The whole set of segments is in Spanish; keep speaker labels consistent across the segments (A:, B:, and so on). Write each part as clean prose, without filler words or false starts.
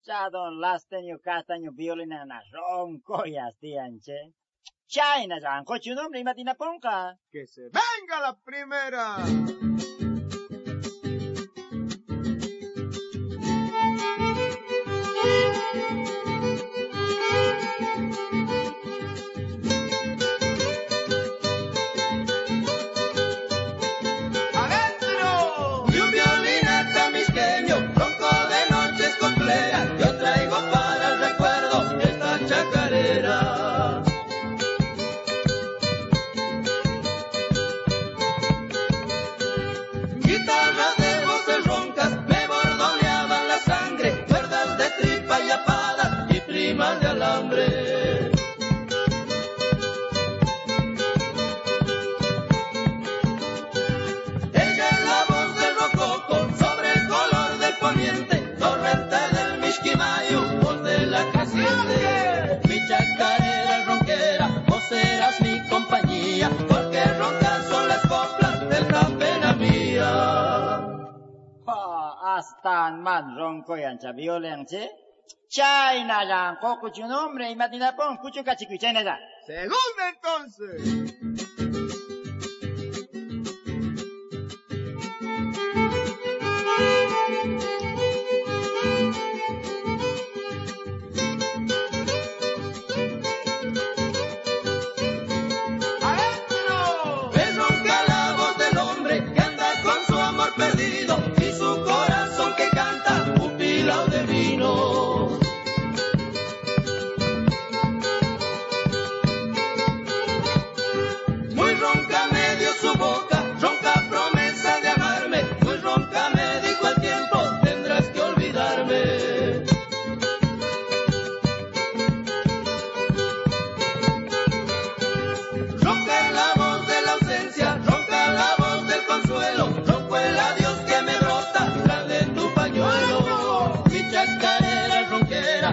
A: Chadon lasteño castaño violina na ronco y astianche. China ranco tu nombre y matina ponca.
B: ¡Que se venga la primera!
A: Astan man ronco y ancha violenche. China ranco cucho nombre y matina pon cucho cachicuchena ya.
B: Segunda entonces.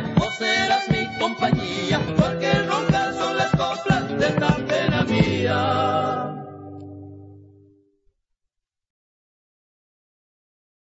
C: Serás mi compañía, porque roncas son las coplas de esta pena mía.